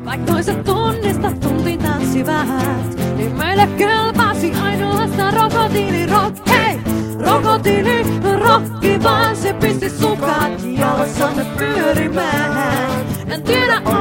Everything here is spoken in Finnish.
Vaik toiset tunnista tuntiin tanssivat, niin meille kelpasi ainoastaan krokotiilirokki. Hei! Krokotiilirokki vaan se pisti sukat jalossamme pyörimään. En tiedä